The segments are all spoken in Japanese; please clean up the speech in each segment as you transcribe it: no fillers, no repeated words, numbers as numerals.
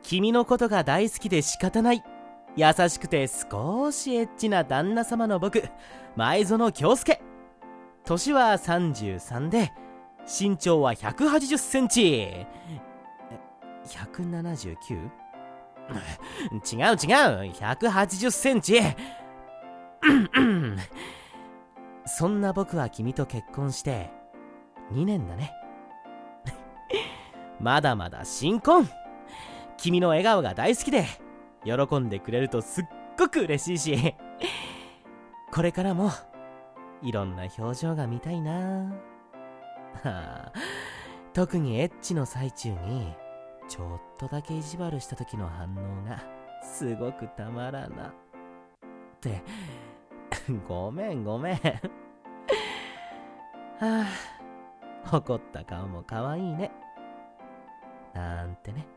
君のことが大好きで仕方ない、優しくて少しエッチな旦那様の僕、前園京介。年は33で、身長は180センチ。179？ 違う180センチ。そんな僕は君と結婚して2年だね。まだまだ新婚。君の笑顔が大好きで、喜んでくれるとすっごく嬉しいし、これからもいろんな表情が見たいな。特にエッチの最中にちょっとだけ意地悪した時の反応がすごくたまらな。ってごめん怒った顔もかわいいね、なんてね。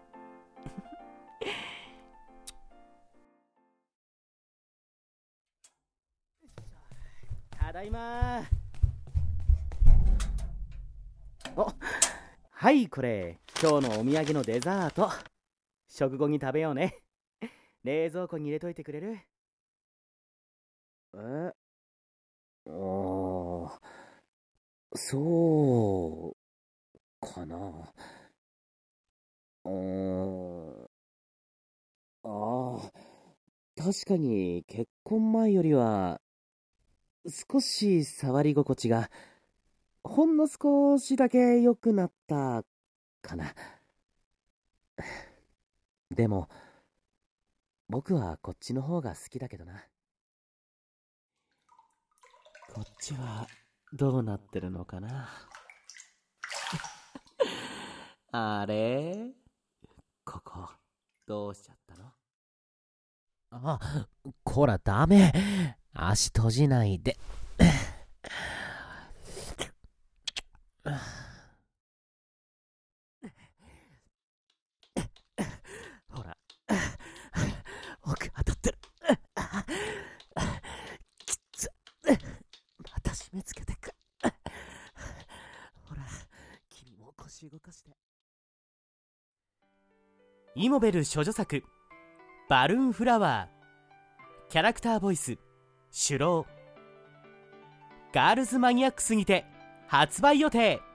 ただいま。はい、これ今日のお土産のデザート。食後に食べようね。冷蔵庫に入れといてくれる？そうかな。確かに結婚前よりは少し触り心地がほんの少しだけ良くなったかな。でも僕はこっちの方が好きだけどな。こっちはどうなってるのかな。あれ、ここどうしちゃったの？こらダメ、足閉じないで。ほら、奥当たってる。きつ、また締め付けてく。ほら、君も腰動かして。イモベル処女作バルーンフラワー、キャラクターボイスシュロー、ガールズマニアックスにて発売予定。